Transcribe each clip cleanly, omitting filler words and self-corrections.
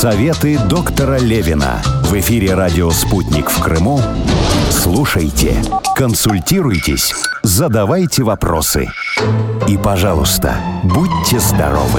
Советы доктора Левина. В эфире радио «Спутник» в Крыму. Слушайте, консультируйтесь, задавайте вопросы. И, пожалуйста, будьте здоровы.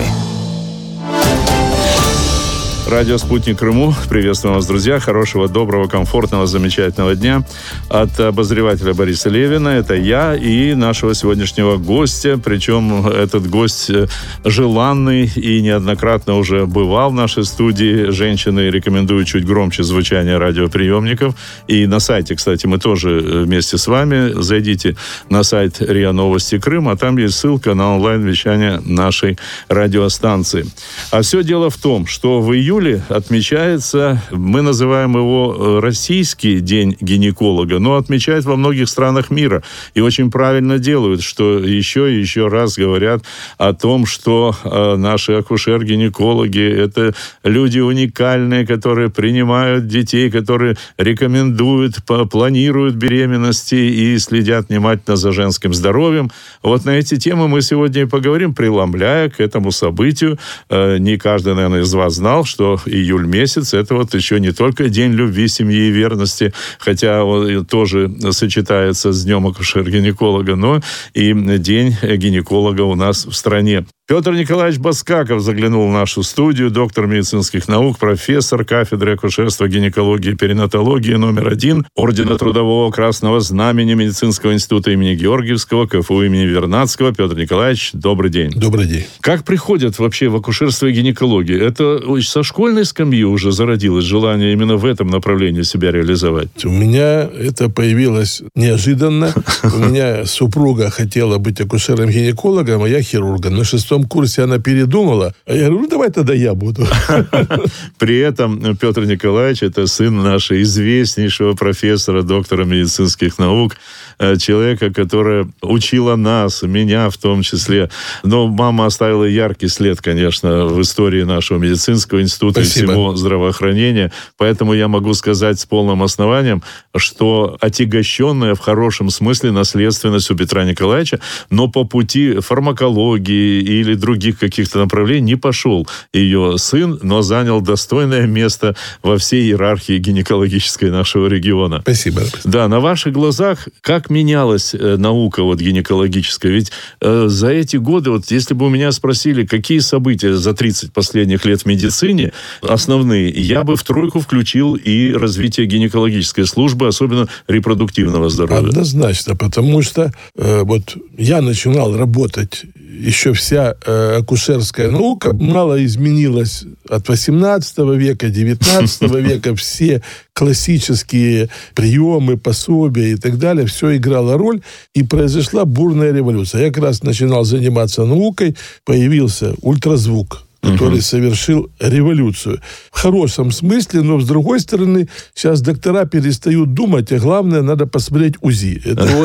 Радио «Спутник Крыму». Приветствую вас, друзья. Хорошего, доброго, комфортного, замечательного дня. От обозревателя Бориса Левина. Это я и нашего сегодняшнего гостя. Причем этот гость желанный и неоднократно уже бывал в нашей студии. Женщины рекомендуют чуть громче звучание радиоприемников. И на сайте, кстати, мы тоже вместе с вами. Зайдите на сайт РИА Новости Крым, а там есть ссылка на онлайн-вещание нашей радиостанции. А все дело в том, что в июле отмечается, мы называем его Российский день гинеколога, но отмечают во многих странах мира. И очень правильно делают, что еще и еще раз говорят о том, что наши акушер-гинекологи – это люди уникальные, которые принимают детей, которые рекомендуют, планируют беременности и следят внимательно за женским здоровьем. Вот на эти темы мы сегодня и поговорим, преломляя к этому событию. Не каждый, наверное, из вас знал, что июль месяц – это вот еще не только день любви, семьи и верности, хотя он тоже сочетается с днем акушер-гинеколога, но и день гинеколога у нас в стране. Петр Николаевич Баскаков заглянул в нашу студию, доктор медицинских наук, профессор кафедры акушерства, гинекологии и перинатологии номер 1 Ордена Трудового Красного Знамени Медицинского института имени Георгиевского, КФУ имени Вернадского. Петр Николаевич, добрый день. Добрый день. Как приходят вообще в акушерство и гинекологию? Это со школьной скамьи уже зародилось желание именно в этом направлении себя реализовать? У меня это появилось неожиданно. У меня супруга хотела быть акушером-гинекологом, а я хирургом. На 6 курсе она передумала, а я говорю, давай тогда я буду. При этом Петр Николаевич – это сын нашего известнейшего профессора, доктора медицинских наук, человека, который учила нас, меня в том числе. Но мама оставила яркий след, конечно, в истории нашего медицинского института. Спасибо. И всего здравоохранения. Поэтому я могу сказать с полным основанием, что отягощенная в хорошем смысле наследственность у Петра Николаевича, но по пути фармакологии или других каких-то направлений не пошел ее сын, но занял достойное место во всей иерархии гинекологической нашего региона. Спасибо. Да, на ваших глазах как менялась наука вот гинекологическая? Ведь за эти годы, вот если бы у меня спросили, какие события за 30 последних лет в медицине основные, я бы в тройку включил и развитие гинекологической службы, особенно репродуктивного здоровья. Однозначно, потому что вот я начинал работать, еще вся акушерская наука мало изменилась от 18 века, 19 века. Все классические приемы, пособия и так далее, все играло роль, и произошла бурная революция. Я как раз начинал заниматься наукой, появился ультразвук, который совершил революцию. В хорошем смысле, но с другой стороны, сейчас доктора перестают думать, а главное, надо посмотреть УЗИ.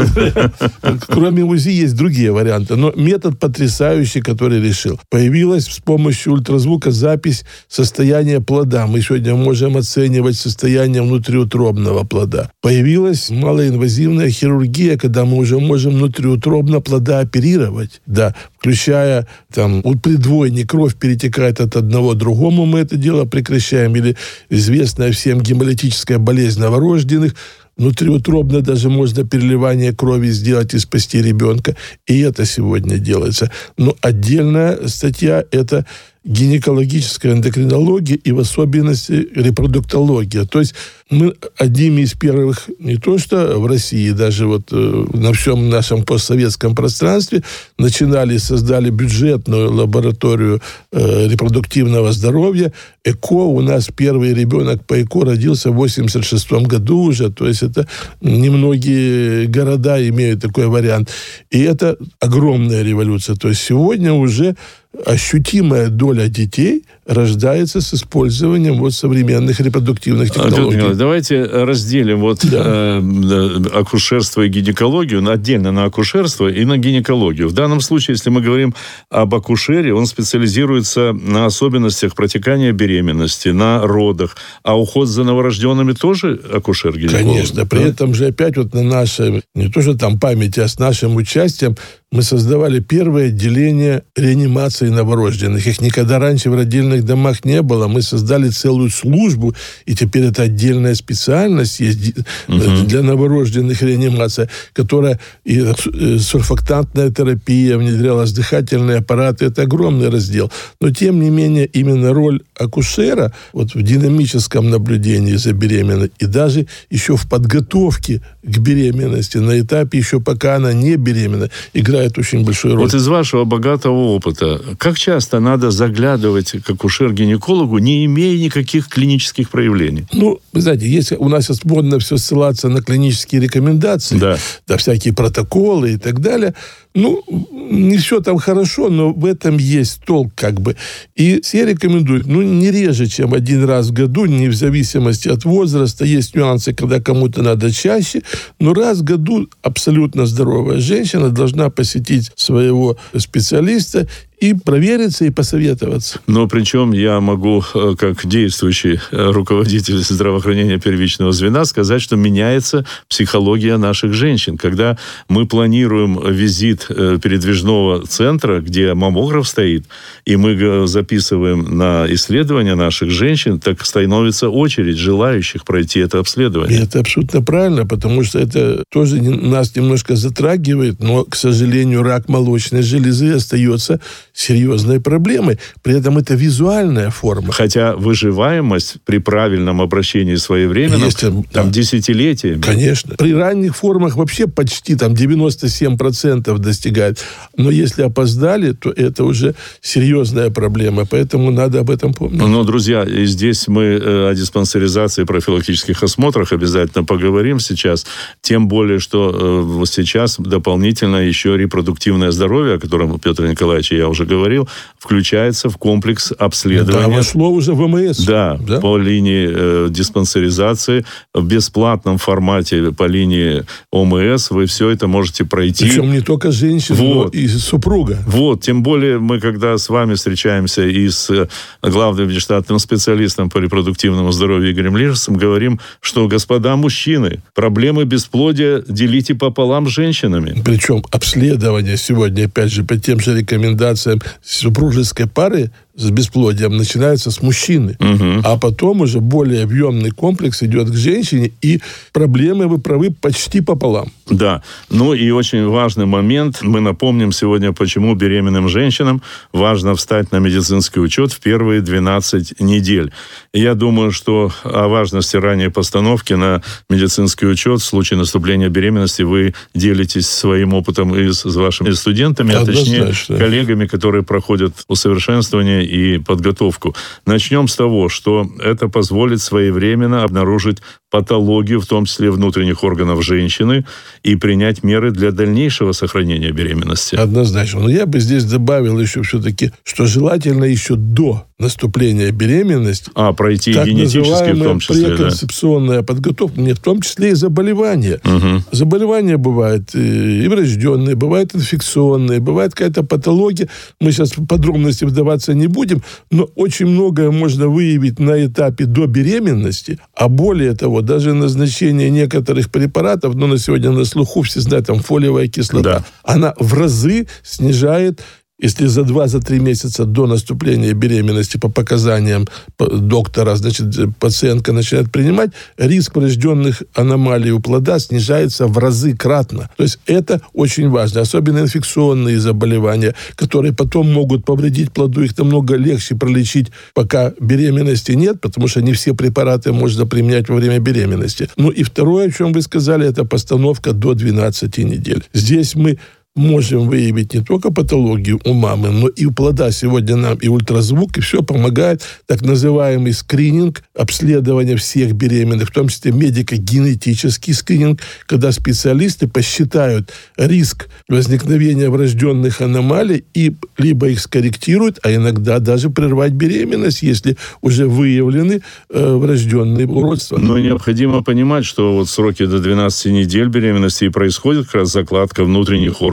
Кроме УЗИ есть другие варианты, но метод потрясающий, который решил. Появилась с помощью ультразвука запись состояния плода. Мы сегодня можем оценивать состояние внутриутробного плода. Появилась малоинвазивная хирургия, когда мы уже можем внутриутробно плода оперировать. Да, включая там предвойник, кровь перетекает от одного к другому, мы это дело прекращаем. Или известная всем гемолитическая болезнь новорожденных. Внутриутробно даже можно переливание крови сделать и спасти ребенка. И это сегодня делается. Но отдельная статья – это гинекологическая эндокринология и в особенности репродуктология. То есть мы одними из первых, не то что в России, даже вот на всем нашем постсоветском пространстве, начинали, создали бюджетную лабораторию репродуктивного здоровья. ЭКО, у нас первый ребенок по ЭКО родился в 86 году уже, то есть это немногие города имеют такой вариант. И это огромная революция. То есть сегодня уже ощутимая доля детей рождается с использованием вот современных репродуктивных технологий. Давайте разделим акушерство и гинекологию отдельно на акушерство и на гинекологию. В данном случае, если мы говорим об акушере, он специализируется на особенностях протекания беременности, на родах. А уход за новорожденными тоже акушер-гинеколог? Конечно. При этом же опять вот на нашей, не то что там памяти, а с нашим участием мы создавали первое отделение реанимации новорожденных. Их никогда раньше в родильных своих домах не было. Мы создали целую службу, и теперь это отдельная специальность есть для новорожденных, реанимация, которая и сурфактантная терапия, внедрялась, дыхательные аппараты. Это огромный раздел. Но, тем не менее, именно роль акушера вот в динамическом наблюдении за беременной и даже еще в подготовке к беременности, на этапе еще пока она не беременна, играет очень большую роль. Вот из вашего богатого опыта, как часто надо заглядывать к акушер-гинекологу, не имея никаких клинических проявлений? Ну, вы знаете, если у нас сейчас модно все ссылаться на клинические рекомендации, да, всякие протоколы и так далее, ну, не все там хорошо, но в этом есть толк как бы. И все рекомендуют, ну, не реже, чем один раз в году, не в зависимости от возраста. Есть нюансы, когда кому-то надо чаще, но раз в году абсолютно здоровая женщина должна посетить своего специалиста и провериться, и посоветоваться. Но причем я могу, как действующий руководитель здравоохранения первичного звена, сказать, что меняется психология наших женщин. Когда мы планируем визит передвижного центра, где маммограф стоит, и мы записываем на исследования наших женщин, так становится очередь желающих пройти это обследование. И это абсолютно правильно, потому что это тоже нас немножко затрагивает, но, к сожалению, рак молочной железы остается серьезной проблемой. При этом это визуальная форма. Хотя выживаемость при правильном обращении своевременно там десятилетиями. Конечно. При ранних формах вообще почти там 97% достигает. Но если опоздали, то это уже серьезная проблема. Поэтому надо об этом помнить. Но, друзья, и здесь мы о диспансеризации и профилактических осмотрах обязательно поговорим сейчас. Тем более, что сейчас дополнительно еще репродуктивное здоровье, о котором Петр Николаевич и я уже говорил, включается в комплекс обследования. Да, вошло уже в ОМС. Да, по линии диспансеризации, в бесплатном формате по линии ОМС вы все это можете пройти. Причем не только женщина, но и супруга. Вот, тем более мы, когда с вами встречаемся и с главным внештатным специалистом по репродуктивному здоровью Игорем Лижесом, говорим, что, господа мужчины, проблемы бесплодия делите пополам с женщинами. Причем обследование сегодня, опять же, по тем же рекомендациям супружеской пары с бесплодием начинается с мужчины. А потом уже более объемный комплекс идет к женщине, и проблемы, вы правы, почти пополам. Да. Ну и очень важный момент. Мы напомним сегодня, почему беременным женщинам важно встать на медицинский учет в первые 12 недель. И я думаю, что о важности ранней постановки на медицинский учет в случае наступления беременности вы делитесь своим опытом и с вашими студентами, а точнее коллегами, которые проходят усовершенствование и подготовку. Начнем с того, что это позволит своевременно обнаружить патологию, в том числе внутренних органов женщины, и принять меры для дальнейшего сохранения беременности. Однозначно. Но я бы здесь добавил еще все-таки, что желательно еще до наступления беременности пройти генетически в том числе. Преконцепционная подготовка, в том числе и заболевания. Заболевания бывают и врожденные, бывают инфекционные, бывает какая-то патология. Мы сейчас в подробности вдаваться не будем, но очень многое можно выявить на этапе до беременности, а более того, даже назначение некоторых препаратов, на сегодня на слуху все знают, там фолиевая кислота, она в разы снижает, если за 2-3 месяца до наступления беременности по показаниям доктора, значит, пациентка начинает принимать, риск врожденных аномалий у плода снижается в разы кратно. То есть это очень важно. Особенно инфекционные заболевания, которые потом могут повредить плоду, их намного легче пролечить, пока беременности нет, потому что не все препараты можно применять во время беременности. Ну и второе, о чем вы сказали, это постановка до 12 недель. Здесь мы можем выявить не только патологию у мамы, но и у плода. Сегодня нам и ультразвук, и все помогает. Так называемый скрининг, обследование всех беременных, в том числе медико-генетический скрининг, когда специалисты посчитают риск возникновения врожденных аномалий и либо их скорректируют, а иногда даже прервать беременность, если уже выявлены врожденные уродства. Но необходимо понимать, что вот сроки до 12 недель беременности и происходит как раз закладка внутренних органов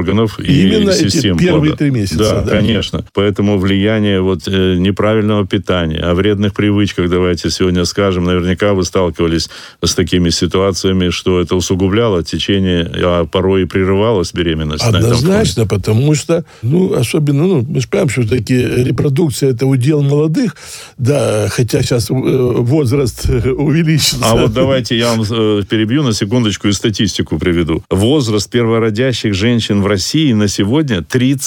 органов именно и систем. Эти первые 3 месяца. Да, конечно. Поэтому влияние неправильного питания, о вредных привычках, давайте сегодня скажем, наверняка вы сталкивались с такими ситуациями, что это усугубляло течение, а порой и прерывалась беременность. Однозначно, потому что, особенно, мы же понимаем, что все-таки репродукция – это удел молодых, да, хотя сейчас возраст увеличится. А вот давайте я вам перебью на секундочку и статистику приведу. Возраст первородящих женщин в России на сегодня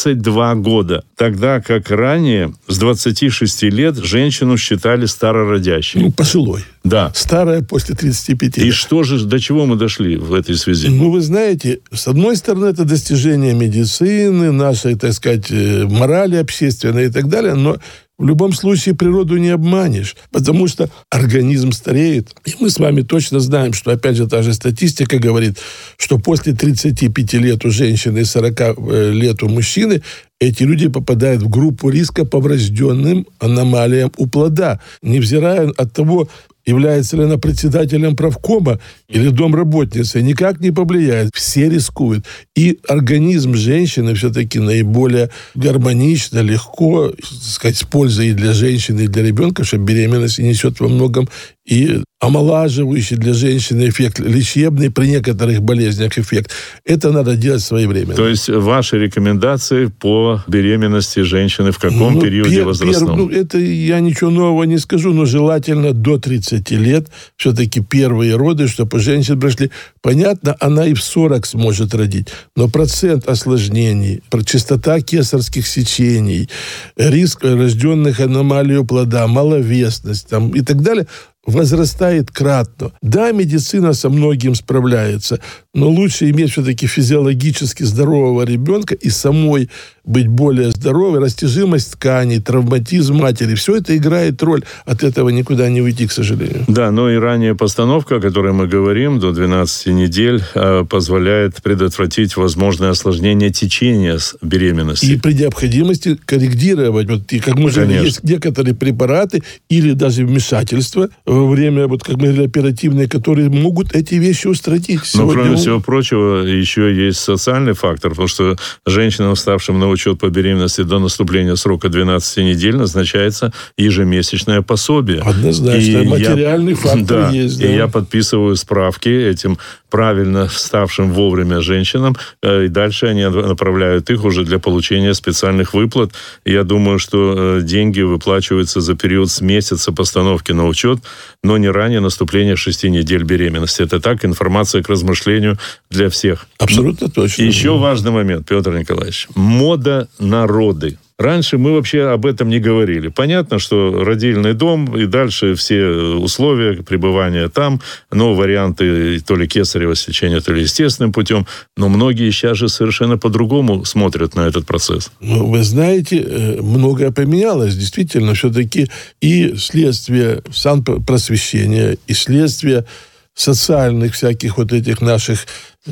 32 года. Тогда как ранее с 26 лет женщину считали старородящей. Пожилой. Да. Старая после 35. И что же, до чего мы дошли в этой связи? Вы знаете, с одной стороны, это достижение медицины, нашей, так сказать, морали общественной и так далее, но в любом случае природу не обманешь, потому что организм стареет. И мы с вами точно знаем, что, опять же, та же статистика говорит, что после 35 лет у женщины и 40 лет у мужчины эти люди попадают в группу риска по врожденным аномалиям у плода, невзирая от того, является ли она председателем правкома или домработницей, никак не повлияет. Все рискуют. И организм женщины все-таки наиболее гармонично, легко, так сказать, с пользой и для женщины, и для ребенка, что беременность несет во многом и омолаживающий для женщины эффект, лечебный при некоторых болезнях эффект. Это надо делать своевременно. То есть ваши рекомендации по беременности женщины в каком периоде возрастном? Это я ничего нового не скажу, но желательно до 30 лет все-таки первые роды, чтобы женщины прошли. Понятно, она и в 40 сможет родить, но процент осложнений, частота кесарских сечений, риск рожденных аномалий у плода, маловесность и так далее возрастает кратно. Да, медицина со многим справляется, но лучше иметь все-таки физиологически здорового ребенка и самой быть более здоровой. Растяжимость тканей, травматизм матери, все это играет роль. От этого никуда не уйти, к сожалению. Да, но и ранняя постановка, о которой мы говорим, до 12 недель, позволяет предотвратить возможное осложнение течения беременности. И при необходимости корректировать. И как мы говорили, есть некоторые препараты или даже вмешательства во время, как мы говорили, оперативные, которые могут эти вещи устранить. Но, кроме всего прочего, еще есть социальный фактор, потому что женщинам, ставшим на учет по беременности до наступления срока 12 недель, назначается ежемесячное пособие. Однозначно. Материальный фактор есть. Да. И я подписываю справки этим правильно вставшим вовремя женщинам, и дальше они направляют их уже для получения специальных выплат. И я думаю, что деньги выплачиваются за период с месяца постановки на учет, но не ранее наступления 6 недель беременности. Это так, информация к размышлению для всех. Абсолютно точно. И еще важный момент, Петр Николаевич. Мода на роды. Раньше мы вообще об этом не говорили. Понятно, что родильный дом и дальше все условия пребывания там, но варианты то ли кесарево сечения, то ли естественным путем. Но многие сейчас же совершенно по-другому смотрят на этот процесс. Вы знаете, многое поменялось. Действительно, все-таки и следствие самопросвещения, и следствие социальных всяких этих наших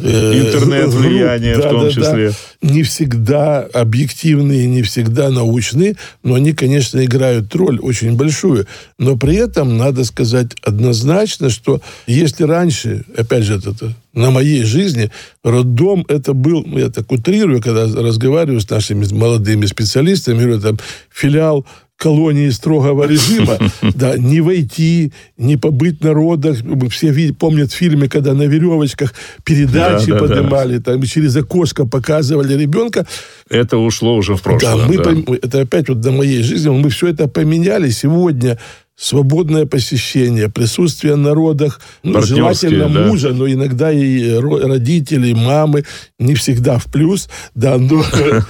интернет-влияние в том числе. Не всегда объективные, не всегда научные, но они, конечно, играют роль очень большую. Но при этом надо сказать однозначно, что если раньше, опять же, это на моей жизни, роддом это был, я так утрирую, когда разговариваю с нашими молодыми специалистами, говорю, там, филиал колонии строгого режима, да, не войти, не побыть на родах. Все помнят в фильме, когда на веревочках передачи поднимали, там, через окошко показывали ребенка. Это ушло уже в прошлое. Это опять на моей жизни, мы все это поменяли. Сегодня свободное посещение, присутствие на родах, желательно мужа, но иногда и родителей, мамы, не всегда в плюс, да, но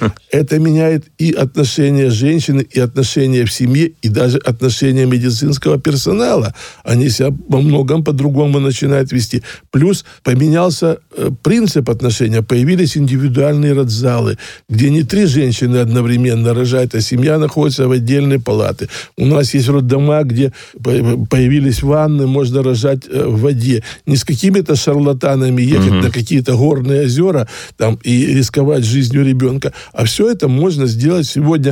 это меняет и отношения женщины, и отношения в семье, и даже отношения медицинского персонала. Они себя во многом по-другому начинают вести. Плюс поменялся принцип отношения, появились индивидуальные родзалы, где не 3 женщины одновременно рожают, а семья находится в отдельной палате. У нас есть роддома, где появились ванны, можно рожать в воде. Не с какими-то шарлатанами ехать на какие-то горные озера там, и рисковать жизнью ребенка. А все это можно сделать сегодня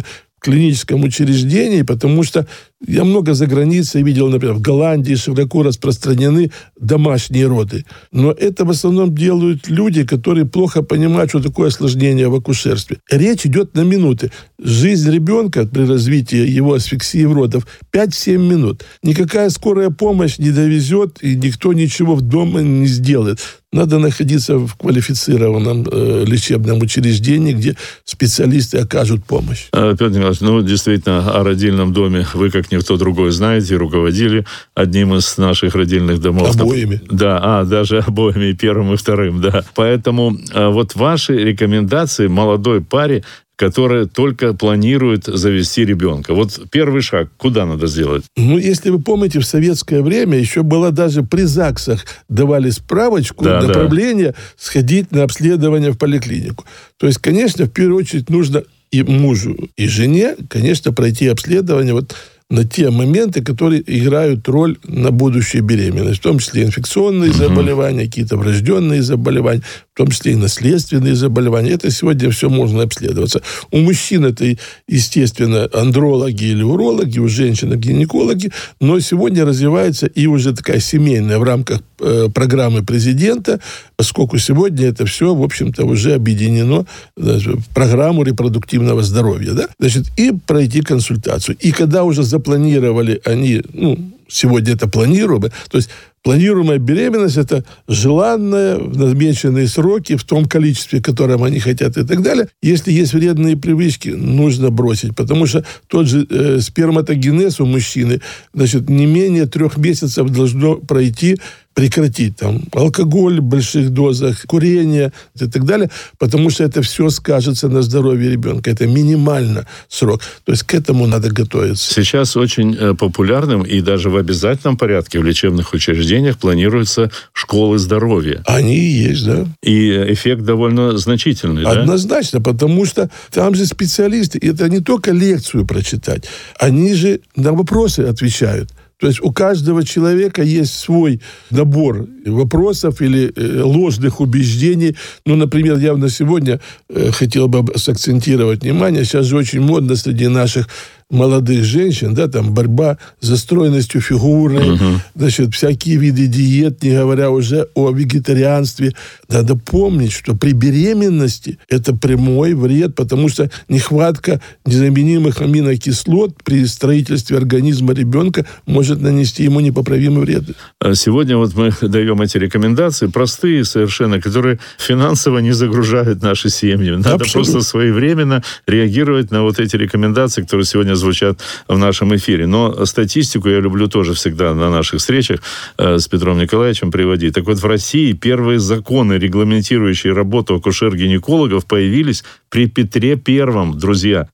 клиническом учреждении, потому что я много за границей видел, например, в Голландии широко распространены домашние роды. Но это в основном делают люди, которые плохо понимают, что такое осложнение в акушерстве. Речь идет на минуты. Жизнь ребенка при развитии его асфиксии в родах 5-7 минут. Никакая скорая помощь не довезет, и никто ничего в доме не сделает. Надо находиться в квалифицированном лечебном учреждении, где специалисты окажут помощь. Петр Николаевич, действительно, о родильном доме вы, как никто другой, знаете, руководили одним из наших родильных домов. Обоими. Да, даже обоими, и первым, и вторым, да. Поэтому вот ваши рекомендации молодой паре, которая только планирует завести ребенка. Вот первый шаг, куда надо сделать? Если вы помните, в советское время еще было даже при ЗАГСах давали справочку, направление сходить на обследование в поликлинику. То есть, конечно, в первую очередь нужно и мужу, и жене, конечно, пройти обследование на те моменты, которые играют роль на будущую беременность, в том числе инфекционные заболевания, какие-то врожденные заболевания, в том числе и наследственные заболевания. Это сегодня все можно обследоваться. У мужчин это, естественно, андрологи или урологи, у женщин гинекологи, но сегодня развивается и уже такая семейная в рамках программы президента, поскольку сегодня это все, в общем-то, уже объединено в программу репродуктивного здоровья. Да? Значит, и пройти консультацию. И когда уже запланировали они, сегодня это планируемое, то есть планируемая беременность – это желанная, в намеченные сроки, в том количестве, которым они хотят и так далее. Если есть вредные привычки, нужно бросить, потому что тот же сперматогенез у мужчины, не менее 3 месяцев должно пройти, прекратить алкоголь в больших дозах, курение и так далее, потому что это все скажется на здоровье ребенка. Это минимально срок. То есть к этому надо готовиться. Сейчас очень популярным и даже в обязательном порядке в лечебных учреждениях планируются школы здоровья. Они и есть, да. И эффект довольно значительный, да? Однозначно, потому что там же специалисты. Это не только лекцию прочитать. Они же на вопросы отвечают. То есть у каждого человека есть свой набор вопросов или ложных убеждений. Например, я на сегодня хотел бы сакцентировать внимание. Сейчас же очень модно среди наших молодых женщин, борьба за стройностью фигуры, всякие виды диет, не говоря уже о вегетарианстве. Надо помнить, что при беременности это прямой вред, потому что нехватка незаменимых аминокислот при строительстве организма ребенка может нанести ему непоправимый вред. Сегодня мы даем эти рекомендации, простые совершенно, которые финансово не загружают наши семьи. Надо просто своевременно реагировать на эти рекомендации, которые сегодня звучат в нашем эфире. Но статистику я люблю тоже всегда на наших встречах с Петром Николаевичем приводить. Так вот, в России первые законы, регламентирующие работу акушер-гинекологов, появились при Петре Первом, друзья.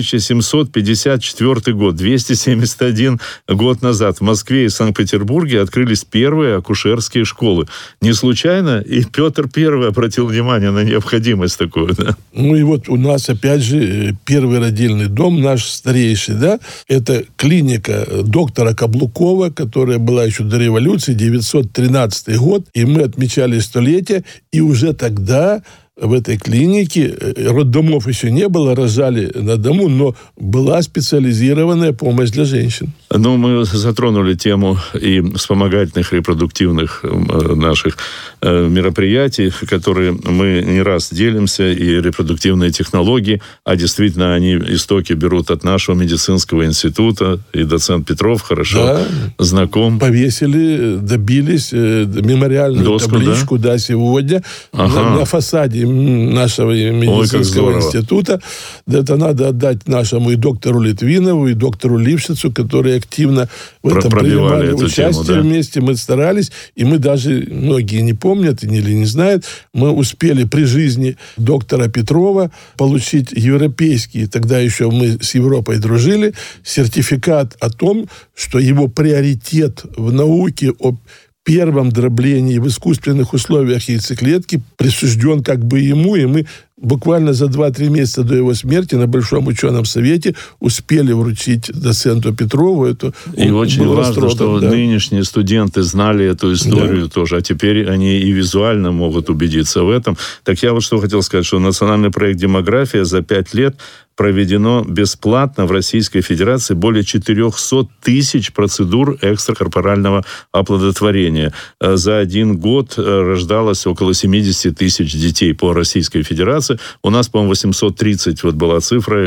1754 год, 271 год назад в Москве и Санкт-Петербурге открылись первые акушерские школы. Не случайно и Петр I обратил внимание на необходимость такую. Да? И у нас, опять же, первый родильный дом, наш старейший, это клиника доктора Каблукова, которая была еще до революции, 913 год, и мы отмечали столетие, и уже тогда в этой клинике роддомов еще не было, рожали на дому, но была специализированная помощь для женщин. Мы затронули тему и вспомогательных репродуктивных наших мероприятий, которые мы не раз делимся, и репродуктивные технологии, а действительно они истоки берут от нашего медицинского института, и доцент Петров хорошо знаком. Повесили, добились мемориальную табличку, сегодня на фасаде нашего медицинского института. Это надо отдать нашему и доктору Литвинову, и доктору Лившицу, которые активно в этом принимали участие вместе. Мы старались, и мы даже, многие не помнят или не знают, мы успели при жизни доктора Петрова получить европейский, тогда еще мы с Европой дружили, сертификат о том, что его приоритет в науке о первом дроблении в искусственных условиях яйцеклетки присужден ему, и мы буквально за 2-3 месяца до его смерти на Большом ученом совете успели вручить доценту Петрову эту. И очень важно, что нынешние студенты знали эту историю тоже, а теперь они и визуально могут убедиться в этом. Так я вот что хотел сказать, что национальный проект «Демография» за 5 лет проведено бесплатно в Российской Федерации более 400 тысяч процедур экстракорпорального оплодотворения. За 1 год рождалось около 70 тысяч детей по Российской Федерации. У нас, по-моему, 830 вот была цифра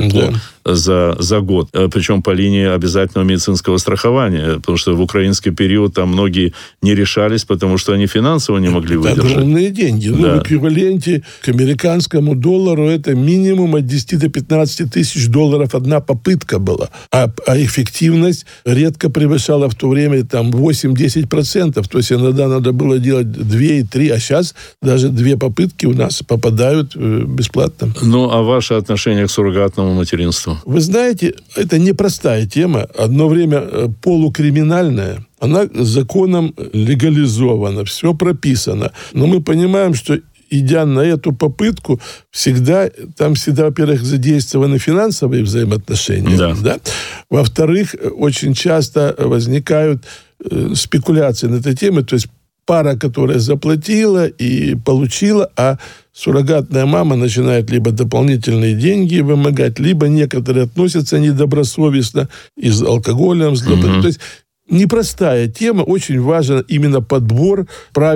за год. Причем по линии обязательного медицинского страхования. Потому что в украинский период там многие не решались, потому что они финансово не могли выдержать. Огромные деньги. Да. В эквиваленте к американскому доллару это минимум от 10 до 15 тысяч долларов одна попытка была. А эффективность редко превышала в то время там 8-10%. То есть иногда надо было делать 2 и 3, а сейчас даже 2 попытки у нас попадают бесплатно. Ну, а ваше отношение к суррогатному материнству? Вы знаете, это непростая тема. Одно время полукриминальная. Она законом легализована, все прописано. Но мы понимаем, что идя на эту попытку, там всегда, во-первых, задействованы финансовые взаимоотношения. Да? Во-вторых, очень часто возникают спекуляции на этой теме. То есть пара, которая заплатила и получила, а суррогатная мама начинает либо дополнительные деньги вымогать, либо некоторые относятся недобросовестно и с алкоголем. То есть непростая тема, очень важен именно подбор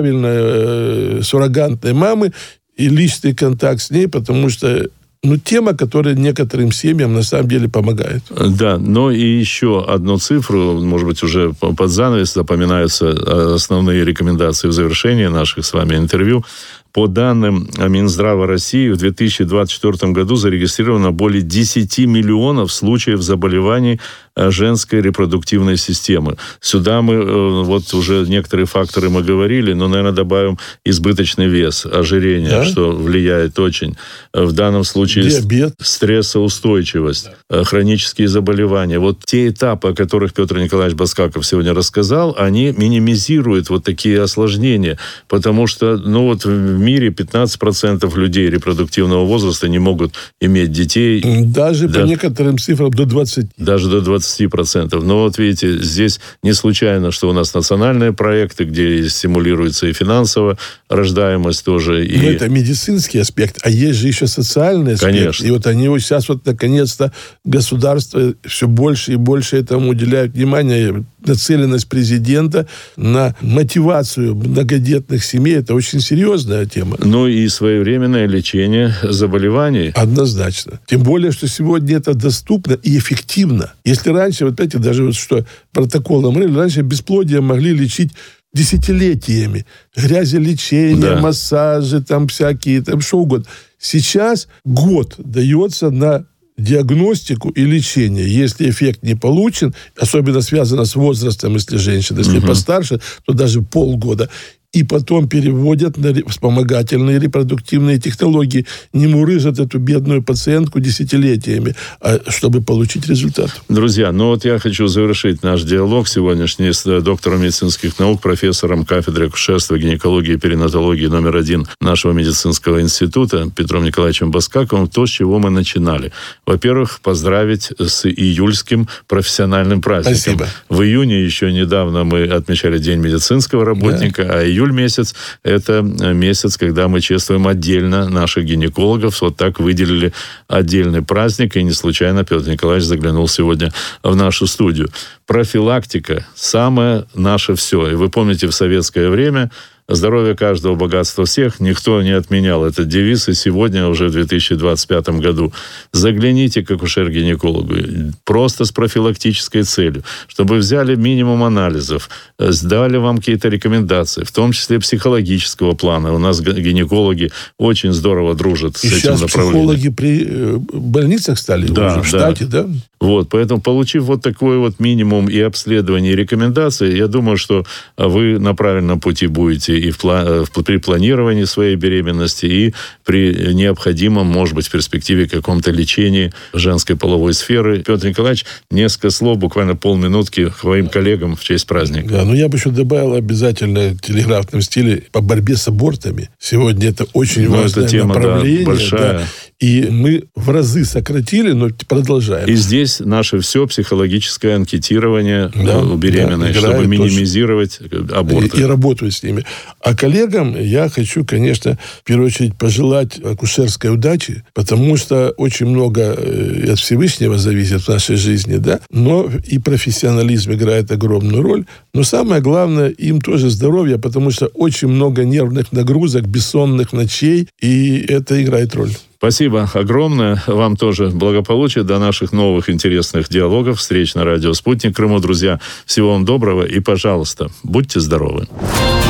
правильной суррогатной мамы и личный контакт с ней, потому что тема, которая некоторым семьям на самом деле помогает. Да, но и еще одну цифру, может быть, уже под занавес запоминаются основные рекомендации в завершении наших с вами интервью. По данным Минздрава России, в 2024 году зарегистрировано более 10 миллионов случаев заболеваний женской репродуктивной системы. Сюда мы, вот уже некоторые факторы мы говорили, но, наверное, добавим избыточный вес, ожирение, что влияет очень. В данном случае диабет, стрессоустойчивость, хронические заболевания. Вот те этапы, о которых Петр Николаевич Баскаков сегодня рассказал, они минимизируют вот такие осложнения, потому что, в мире 15% людей репродуктивного возраста не могут иметь детей. Даже по некоторым цифрам до 20%. Даже до 20%. Но вот видите, здесь не случайно, что у нас национальные проекты, где стимулируется и финансово рождаемость тоже. Но это медицинский аспект, а есть же еще социальный аспект. Конечно. И вот они сейчас наконец-то государство все больше и больше этому уделяют внимание. Нацеленность президента на мотивацию многодетных семей – это очень серьезная тема. И своевременное лечение заболеваний. Однозначно. Тем более, что сегодня это доступно и эффективно. Если раньше, даже что протоколом раньше бесплодие могли лечить десятилетиями. Грязелечение, массажи, всякие, что угодно. Сейчас год дается на диагностику и лечение. Если эффект не получен, особенно связано с возрастом, если женщина, если постарше, то даже полгода. И потом переводят на вспомогательные репродуктивные технологии. Не мурыжат эту бедную пациентку десятилетиями, чтобы получить результат. Друзья, я хочу завершить наш диалог сегодняшний с доктором медицинских наук, профессором кафедры акушерства, гинекологии и перинатологии номер 1 нашего медицинского института Петром Николаевичем Баскаковым. То, с чего мы начинали. Во-первых, поздравить с июльским профессиональным праздником. Спасибо. В июне еще недавно мы отмечали День медицинского работника, а июль месяц – это месяц, когда мы чествуем отдельно наших гинекологов. Вот так выделили отдельный праздник, и не случайно Петр Николаевич заглянул сегодня в нашу студию. Профилактика – самое наше все. И вы помните, в советское время здоровье каждого, богатство всех. Никто не отменял этот девиз. И сегодня, уже в 2025 году, загляните к акушер-гинекологу. Просто с профилактической целью. Чтобы взяли минимум анализов, сдали вам какие-то рекомендации, в том числе психологического плана. У нас гинекологи очень здорово дружат с этим направлением. Психологи при больницах стали уже в штате, да? Поэтому, получив вот такой минимум и обследование, и рекомендации, я думаю, что вы на правильном пути будете и при планировании своей беременности, и при необходимом, может быть, в перспективе каком-то лечении женской половой сферы. Петр Николаевич, несколько слов, буквально полминутки к своим коллегам в честь праздника. Да, я бы еще добавил обязательно в телеграфном стиле по борьбе с абортами. Сегодня это очень важное тема, направление. Да, большая. Да. И мы в разы сократили, но продолжаем. И здесь наше все психологическое анкетирование у беременной, чтобы минимизировать аборты. И работаю с ними. А коллегам я хочу, конечно, в первую очередь пожелать акушерской удачи, потому что очень много от Всевышнего зависит в нашей жизни, да, но и профессионализм играет огромную роль. Но самое главное, им тоже здоровье, потому что очень много нервных нагрузок, бессонных ночей, и это играет роль. Спасибо огромное. Вам тоже благополучия. До наших новых интересных диалогов, встреч на радио «Спутник Крыму». Друзья, всего вам доброго и, пожалуйста, будьте здоровы.